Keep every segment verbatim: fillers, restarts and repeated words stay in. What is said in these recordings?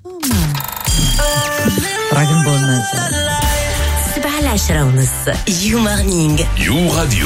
دراغون بول مازال سبعة العشرة ونص يو مارنينغ يو راديو.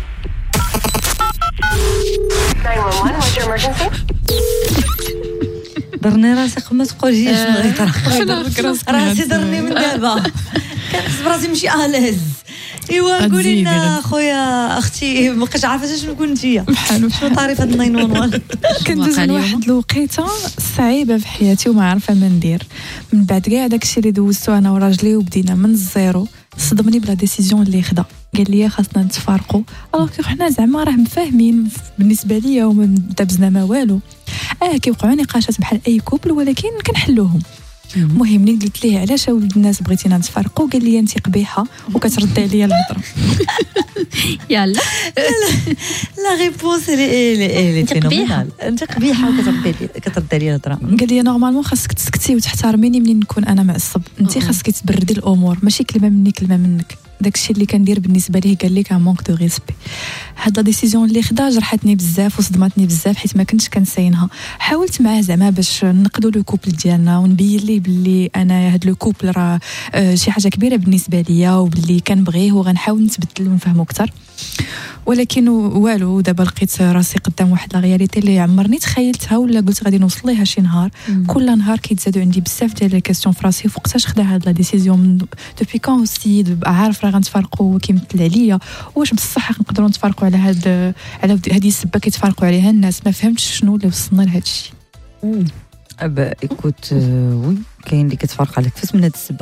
درني راسي قبل ما تقولي شنو غيطرا راسي درني من دابا كنحس براسي ماشي اليز. ايوا قولي لنا خويا اختي ما بقيتش عارفه شنو نقول نتيا بحال شنو طريفه الناينون كندوز واحد الوقيته صعيبه في حياتي وما عارفه ما ندير. من بعد كاع داكشي اللي دوزتو انا وراجلي وبدينا من الزيرو صدمني بلا ديسيزيون اللي خدا. قال لي خاصنا نتفارقوا الوغ كي حنا زعما راه مفاهمين بالنسبه ليا وما دابزنا ما والو. اه كيوقعوا نقاشات بحال اي كوبل ولكن كنحلوهم. المهم ملي قلت ليه علاش ولد الناس بغيتينا نتفارقوا قال لي انت قبيحه وكترد عليا الهضره. يلا لا ريبونس لي لي فينومينال. انت قبيحه وكترد كترد عليا الهضره. قال لي نورمالمون خاصك تسكتي وتحترميني منين نكون انا معصب. انت خاصك تبردي الامور ماشي كلمه مني كلمه منك. داكشي اللي كندير بالنسبه ليه قال لك مونك دو ريسبي. هاد لا ديسيزيون اللي خدا جرحتني بزاف وصدمتني بزاف حيت ما كنتش كنساينها. حاولت معاه زعما باش نقدوا لو كوبل ديالنا ونبين ليه باللي انا هاد لو كوبل راه شي حاجه كبيره بالنسبه ليا وباللي كنبغيه وغنحاول نتبدل ونفهمو اكثر. ولكن والو دابا لقيت راسي قدام واحد لا رياليتي اللي عمرني تخيلتها ولا قلت غادي نوصل ليها شي نهار. كل نهار كيتزادوا عندي بزاف ديال لي كيسيون في راسي فوقتاش خدا هاد لا ديسيزيون دوبي كون اوسي عارف راه غنتفارقوا كيمثل عليا. واش بصح نقدروا نتفارقوا على هاد على هذه السبه كيتفارقوا عليها الناس. ما فهمتش شنو اللي وصلنا لهذا الشيء. ابا ايكوت وي كاين اللي كتفارق عليك فاس من هاد السبه.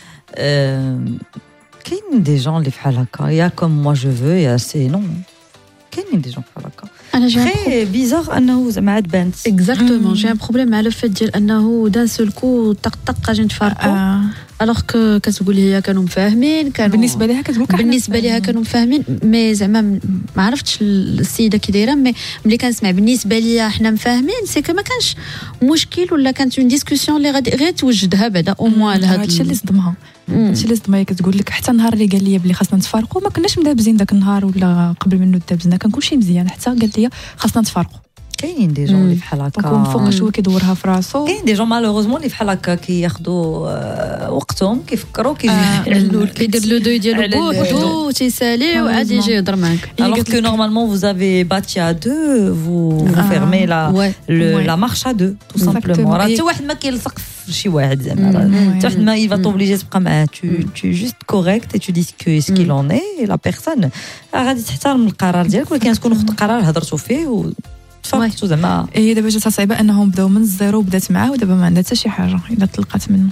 كاين دي جون اللي بحال هكا يا كوم موا جو فو يا سي نون. كاين دي جون بحال هكا انا جا تري بيزار انه زعما عاد بانت اكزاكتومون جي ان بروبليم مع لو فيت ديال انه دان سول كو طق طق اجي نتفارقوا الوغ كو كتقول هي كانوا مفاهمين كانوا بالنسبه ليها كتقول بالنسبه ليها كانوا مفاهمين مي زعما ما عرفتش السيده كي دايره. مي ملي كنسمع بالنسبه ليا حنا مفاهمين سي كو ما كانش مشكل ولا كانت اون ديسكوسيون اللي غادي غير توجدها بعدا او موان لهذا الشيء اللي صدمها. الشيء اللي صدمها كتقول لك حتى النهار اللي قال لي بلي خاصنا نتفارقوا ما كناش مدابزين داك النهار ولا قبل منه دابزنا كان كلشي مزيان حتى قال لي خاصنا نتفارقوا. كاينين دي جون اللي بحال هكا فوقاش هو كيدورها في راسو. كاين دي جون مالوغوزمون اللي بحال هكا كياخذوا وقتهم كيفكروا كيجلوا كيدير لو دوي ديالو بوحدو تيسالي وعاد يجي يهضر معاك. alors que normalement vous avez bâti à deux vous fermez la la marche à deux tout simplement. راه حتى واحد ما كيلصق في شي واحد زعما حتى واحد ما يفا توبليجي تبقى معاه. tu tu juste correct et tu dis que ce qu'il en est et la personne غادي تحترم القرار ديالك ولكن تكون خدت قرار هضرتوا فيه تفرقتوا زعما. هي دابا جات صعيبه انهم بداو من الزيرو بدات معاه ودابا ما عندها حتى شي حاجه الا طلقات منه.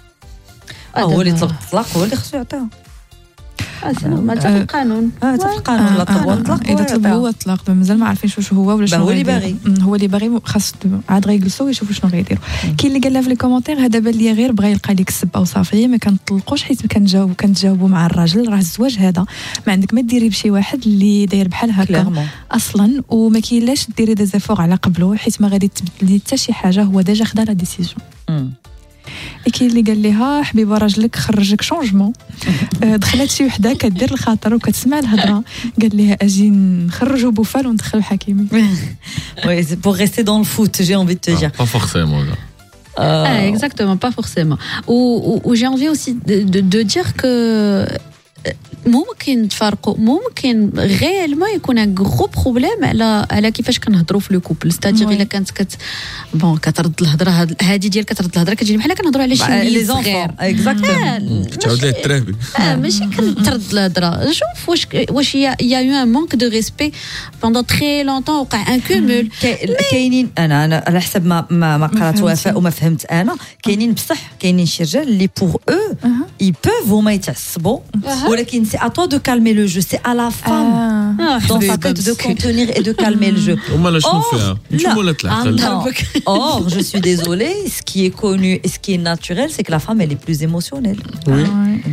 هو اللي طلق الطلاق هو اللي خصو يعطيها. ما تاع القانون اه تاع القانون لا طلب الطلاق اذا طلب هو الطلاق مازال ما عارفينش واش هو ولا شنو هو اللي باغي. هو اللي باغي خاص عاد غيجلسوا ويشوفوا شنو غيديروا. كاين اللي قال لها في لي كومونتير هذا بان ليا غير بغى يلقى ليك السبه وصافي ما كنطلقوش حيت كنجاوب كنتجاوبوا مع الراجل راه الزواج هذا ما عندك ما ديري بشي واحد اللي داير بحال هكا اصلا وما كاينلاش ديري دي زيفور على قبله حيت ما غادي تبدلي حتى شي حاجه هو ديجا خدا لا ديسيجن. كاين اللي قال لها حبيبه راجلك خرجك شونجمون. دخلت شي وحده كدير الخاطر وكتسمع الهضره قال لها اجي نخرجوا بوفال وندخلوا حكيمي. وي سي بور ريستي دون الفوت جي انفي دو دير با فورسيمون. Ah, exactement, pas forcément. Ou, ou, ou j'ai envie aussi de, de, de dire que ممكن تفارقوا ممكن غيالمون يكون ان غرو بروبليم على على كيفاش كنهضروا في لو كوبل. ستاتير الا كانت كت بون كترد الهضره هذه ديال كترد الهضره كتجي بحال كنهضروا على شي لي صغير اكزاكتومون تعاود ليه الترابي اه ماشي كنترد الهضره. شوف واش واش يا يا يو ان مونك دو ريسبي بوندون تري لونطون وقع ان كومول. كاينين انا انا على حسب ما ما, ما قرات وفاء وما فهمت انا كاينين بصح كاينين شي رجال اللي بور او اي بوف هما يتعصبوا ولكن c'est à toi de calmer le jeu, c'est à la femme ah. dans sa tête de contenir et de calmer le jeu. Or, je suis désolée, ce qui est connu et ce qui est naturel, c'est que la femme elle est plus émotionnelle. Oui.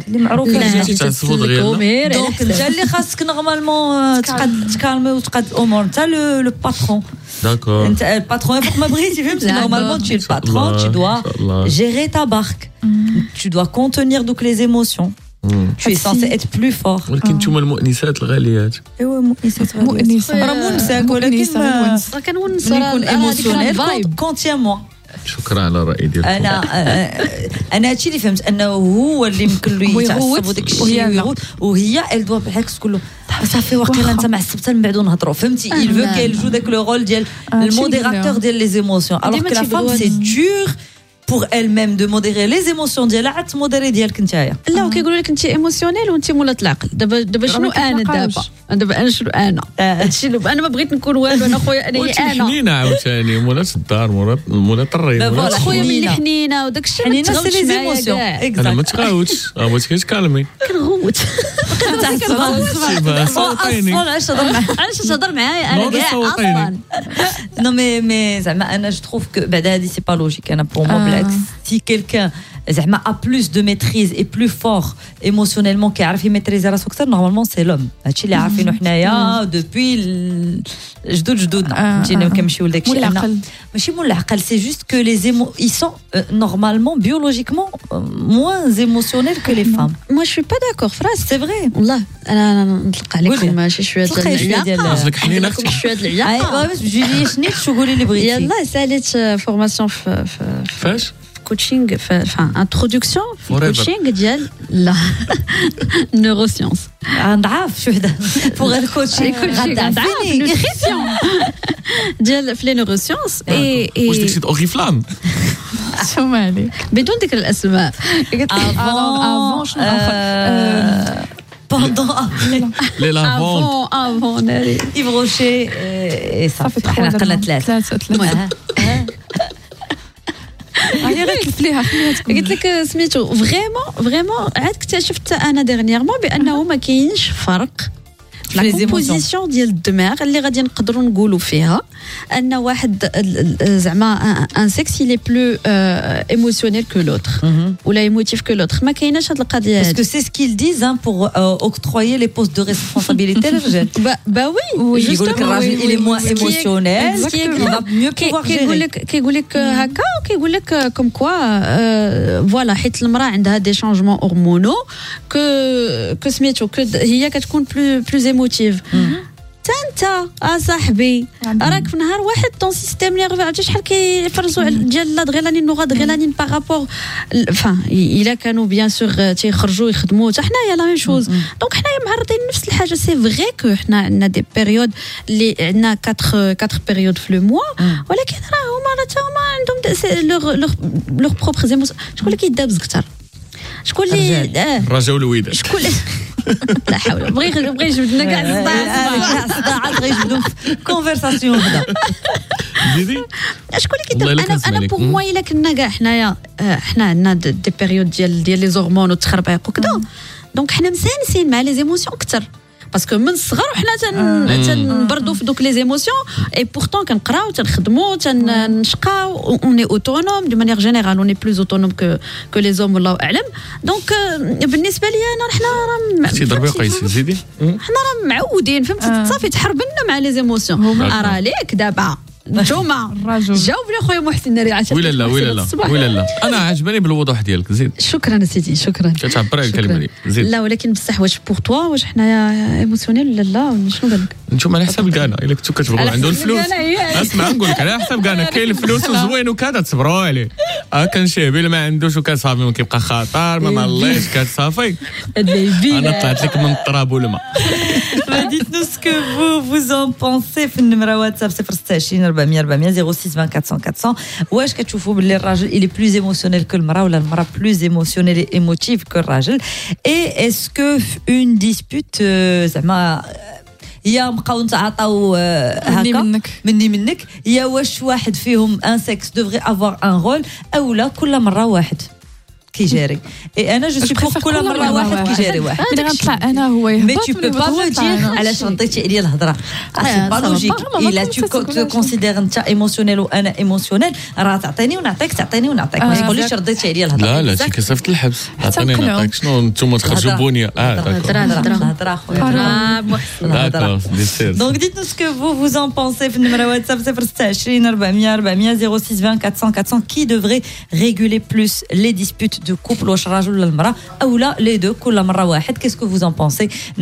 Donc, اللي خاصك normalement تكالمي وتقاد الامور انت le patron. D'accord. انت الباترون فوق ما بغيتي فهمت normalement tu es le patron, tu dois gérer ta barque. Tu dois contenir donc les émotions. Tu es censé être plus fort. ولكن نتوما المؤنسات الغاليات. ايوا مؤنسات غاليات. راه مؤنسات ولكن راه كنونس راه كون ايموشنيل كونتيان موا. شكرا على الراي ديالك. انا انا هادشي اللي فهمت انه هو اللي يمكن له يتعصب وداك الشيء وهي ال دوا بالعكس تقول له صافي واقيلا انت معصبت من بعد ونهضروا فهمتي il veut qu'elle joue داك لو رول ديال الموديراتور ديال لي زيموسيون alors que la femme c'est dur pour elle-même de modérer les émotions ديالها عاد تموديري ديالك نتايا. لا وكيقولوا لك انت ايموسيونيل وانت مولات العقل. دابا دابا شنو انا دابا دابا انا شنو انا هادشي اللي انا ما بغيت نكون والو انا خويا انا هي انا حنينه عاوتاني مولات الدار مولات مولات الري مولات خويا من الحنينه وداك الشيء ما تغوتش معايا. انا ما تغاوتش بغيتك تكالمي كنغوت صوتيني علاش تهضر معايا علاش تهضر معايا انا كاع اصلا نو مي مي زعما انا جو تروف كو بعدا هادي سي با لوجيك انا بور مو بالعكس si quelqu'un زعما a plus de maîtrise et plus fort émotionnellement كيعرف يميتريزي راسو اكثر نورمالمون سي لوم. هادشي اللي عارفينو حنايا دوبوي جدود جدودنا فهمتيني كنمشيو لداك الشيء انا ماشي مول العقل سي جوست كو لي زيمو ils sont normalement biologiquement moins émotionnels que les femmes. moi je suis pas d'accord phrase c'est vrai والله انا نطلق عليكم ماشي شويه ديال قصدك حنين اختك شويه ديال العياقه جولي شنيت شو قولي اللي بغيتي يلاه ساليت فورماسيون في فاش coaching enfin introduction coaching ديال لا neuroscience نضعف شو هذا pour le coaching غادعفيني nutrition ديال في لي neurosciences et واش ديك اوريفلام شو مالك بدون ذكر الاسماء قلت لك avant شنو pendant les lavants avant avant ناري Yves Rocher et ça fait حنا قلنا ثلاثه هي غير تلفليها قلت لك سميتو فريمون فريمون عاد اكتشفت انا ديرنييرمون بانه ما كاينش فرق في لا كومبوزيسيون ديال الدماغ اللي غادي نقدروا نقولوا فيها ان واحد زعما ان سيكس لي بلو ايموسيونيل كو لوتر ولا ايموتيف كو لوتر ما كايناش هاد القضيه باسكو que c'est ce qu'ils disent hein, pour euh, octroyer les postes de responsabilité للرجال. bah oui يقول لك الراجل il est moins émotionnel il va mieux pouvoir gérer. كيقول لك كيقول لك هكا وكيقول لك كوم كوا فوالا حيت المراه عندها دي شانجمون هرمونو كو كو سميتو كو هي كتكون بلو بلو ايموتيف. انت اه صاحبي راك في نهار واحد طون سيستيم نيرفو عرفتي شحال كيفرزوا ديال لادرينالين نوغادرينالين بارابور فان الا كانوا بيان سور تيخرجوا يخدموا حتى حنايا لا ميم شوز دونك حنايا معرضين نفس الحاجه. سي فغي كو حنا عندنا دي بيريود اللي عندنا أربعة أربعة بيريود في لو موا ولكن راه هما حتى هما عندهم لوغ لوغ بروبر زيموس. شكون اللي كيدابز اكثر شكون اللي الرجا والويدات شكون لا حول بغي بغي يجبد لنا كاع الصداع الصداع بغي يجبدوا كونفرساسيون وحده ديدي شكون اللي كيدير انا انا بوغ موا الا كنا كاع حنايا حنا عندنا دي بيريود ديال ديال لي زورمون والتخربيق وكذا دونك حنا مسانسين مع لي زيموسيون اكثر باسكو من الصغر وحنا تنبردوا في دوك لي زيموسيون اي بورتون كنقراو تنخدموا تنشقاو اوني اوتونوم دو مانيير جينيرال اوني بلوز اوتونوم كو كو لي زوم والله اعلم. دونك بالنسبه لي انا حنا راه شي ضربي قيس زيدي حنا راه معودين فهمتي صافي تحربنا مع لي زيموسيون راه ليك دابا نتوما جاوب لي خويا محسن ناري عشان ولا لا ولا لا ولا لا انا عجبني بالوضوح ديالك زيد شكرا سيدي شكرا كتعبر على الكلمه دي زيد. لا ولكن بصح واش بور توا واش حنايا ايموسيونيل ولا لا شنو بالك نتوما على حسب كانا الا كنتو كتبغوا عنده الفلوس اسمع نقول لك على حسب كانا كاين الفلوس وزوين وكذا تصبروا عليه اه كان شيبي ما عندوش وكصافي ما كيبقى خطر ما ماليش كتصافي انا طلعت لك من التراب والماء. dites-nous ce que vous vous en pensez في النمره واتساب صفر ستة عشرين أربعمية أربعمية صفر ستة عشرين أربعمية أربعمية واش كتشوفوا باللي الراجل il est plus émotionnel que المراه ولا المراه plus émotionnelle et émotive que الراجل et est-ce que une dispute زعما يا بقاو نتعاطاو هكا مني منك يا واش واحد فيهم ان سكس دوفري افوار ان رول او لا كل مره واحد كيجاري اي انا جو سي بور كل مره واحد كيجاري واحد ملي غنطلع انا هو يهبط مي تو بو با مو دير علاش رديتي عليا الهضره سي با لوجيك الا تو كونسيدير انت ايموسيونيل وانا ايموسيونيل راه تعطيني ونعطيك تعطيني ونعطيك ما تقوليش رديتي عليا الهضره. لا لا شي كصيفط الحبس عطيني نعطيك شنو نتوما تخرجوا بونيه اه هضره هضره هضره خويا داكور ديسير. دونك ديتو سكو فو فوز ان بونسي في النمره واتساب صفر ستة عشرين أربعمية أربعمية صفر ستة عشرين أربعمية أربعمية qui devrait réguler plus les disputes de couple واش الراجل ولا المراه او لا لي دو كل مره واحد. qu'est-ce que vous en pensez؟